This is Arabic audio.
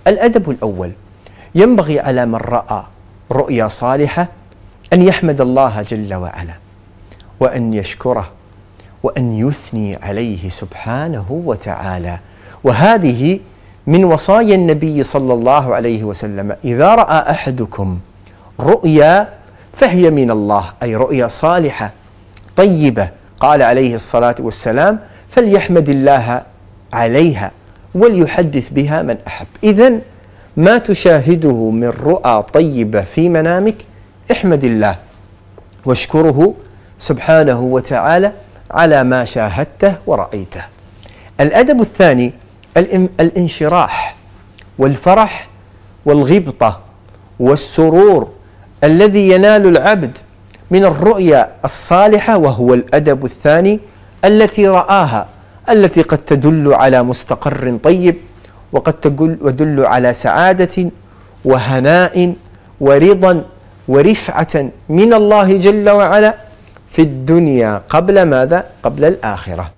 الأدب الأول: ينبغي على من رأى رؤيا صالحة أن يحمد الله جل وعلا، وأن يشكره، وأن يثني عليه سبحانه وتعالى. وهذه من وصايا النبي صلى الله عليه وسلم: إذا رأى أحدكم رؤيا فهي من الله، أي رؤيا صالحة طيبة، قال عليه الصلاة والسلام: فليحمد الله عليها وليحدث بها من أحب. إذن ما تشاهده من رؤى طيبة في منامك احمد الله واشكره سبحانه وتعالى على ما شاهدته ورأيته. الأدب الثاني: الانشراح والفرح والغبطة والسرور الذي ينال العبد من الرؤيا الصالحة، وهو الأدب الثاني التي رآها، التي قد تدل على مستقر طيب، وقد تدل على سعادة وهناء ورضا ورفعة من الله جل وعلا في الدنيا قبل ماذا؟ قبل الآخرة.